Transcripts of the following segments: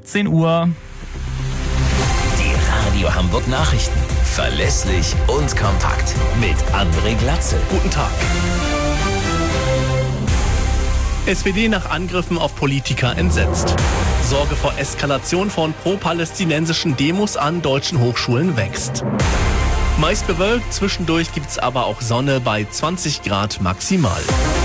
17 Uhr. Die Radio Hamburg Nachrichten. Verlässlich und kompakt. Mit André Glatzel. Guten Tag. SPD nach Angriffen auf Politiker entsetzt. Sorge vor Eskalation von pro-palästinensischen Demos an deutschen Hochschulen wächst. Meist bewölkt, zwischendurch gibt's aber auch Sonne bei 20 Grad maximal.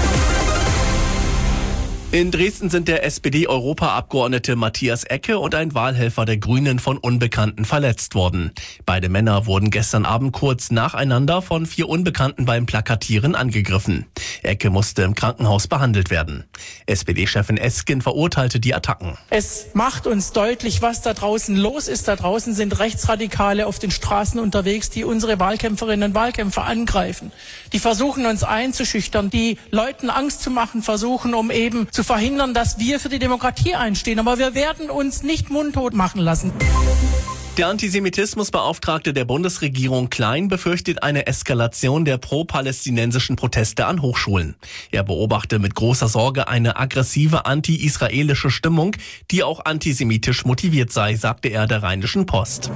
In Dresden sind der SPD-Europaabgeordnete Matthias Ecke und ein Wahlhelfer der Grünen von Unbekannten verletzt worden. Beide Männer wurden gestern Abend kurz nacheinander von 4 Unbekannten beim Plakatieren angegriffen. Ecke musste im Krankenhaus behandelt werden. SPD-Chefin Esken verurteilte die Attacken. Es macht uns deutlich, was da draußen los ist. Da draußen sind Rechtsradikale auf den Straßen unterwegs, die unsere Wahlkämpferinnen und Wahlkämpfer angreifen. Die versuchen uns einzuschüchtern, die Leuten Angst zu machen versuchen, um eben zu verhindern, dass wir für die Demokratie einstehen. Aber wir werden uns nicht mundtot machen lassen. Der Antisemitismusbeauftragte der Bundesregierung Klein befürchtet eine Eskalation der pro-palästinensischen Proteste an Hochschulen. Er beobachte mit großer Sorge eine aggressive anti-israelische Stimmung, die auch antisemitisch motiviert sei, sagte er der Rheinischen Post.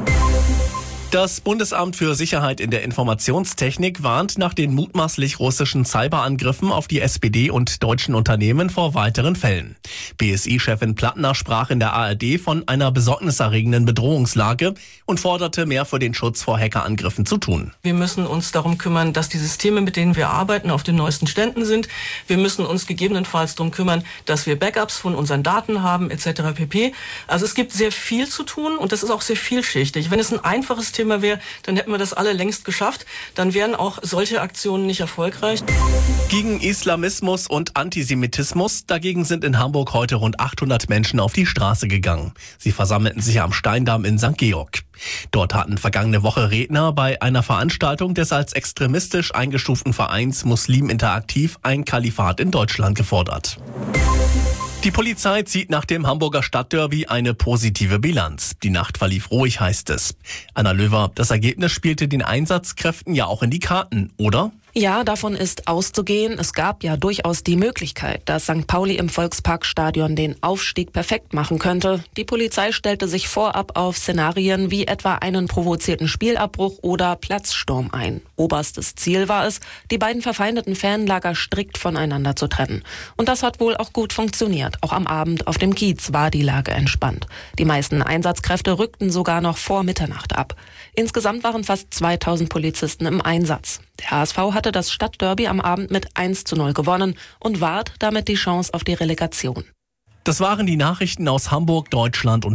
Das Bundesamt für Sicherheit in der Informationstechnik warnt nach den mutmaßlich russischen Cyberangriffen auf die SPD und deutschen Unternehmen vor weiteren Fällen. BSI-Chefin Plattner sprach in der ARD von einer besorgniserregenden Bedrohungslage und forderte mehr für den Schutz vor Hackerangriffen zu tun. Wir müssen uns darum kümmern, dass die Systeme, mit denen wir arbeiten, auf den neuesten Ständen sind. Wir müssen uns gegebenenfalls darum kümmern, dass wir Backups von unseren Daten haben etc. pp. Also es gibt sehr viel zu tun und das ist auch sehr vielschichtig. Wenn es ein einfaches Thema wäre, dann hätten wir das alle längst geschafft. Dann wären auch solche Aktionen nicht erfolgreich. Gegen Islamismus und Antisemitismus, dagegen sind in Hamburg heute rund 800 Menschen auf die Straße gegangen. Sie versammelten sich am Steindamm in St. Georg. Dort hatten vergangene Woche Redner bei einer Veranstaltung des als extremistisch eingestuften Vereins Muslim Interaktiv ein Kalifat in Deutschland gefordert. Die Polizei zieht nach dem Hamburger Stadtderby eine positive Bilanz. Die Nacht verlief ruhig, heißt es. Anna Löwer, das Ergebnis spielte den Einsatzkräften ja auch in die Karten, oder? Ja, davon ist auszugehen. Es gab ja durchaus die Möglichkeit, dass St. Pauli im Volksparkstadion den Aufstieg perfekt machen könnte. Die Polizei stellte sich vorab auf Szenarien wie etwa einen provozierten Spielabbruch oder Platzsturm ein. Oberstes Ziel war es, die beiden verfeindeten Fanlager strikt voneinander zu trennen. Und das hat wohl auch gut funktioniert. Auch am Abend auf dem Kiez war die Lage entspannt. Die meisten Einsatzkräfte rückten sogar noch vor Mitternacht ab. Insgesamt waren fast 2000 Polizisten im Einsatz. Der HSV hatte das Stadtderby am Abend mit 1:0 gewonnen und wahrt damit die Chance auf die Relegation. Das waren die Nachrichten aus Hamburg, Deutschland und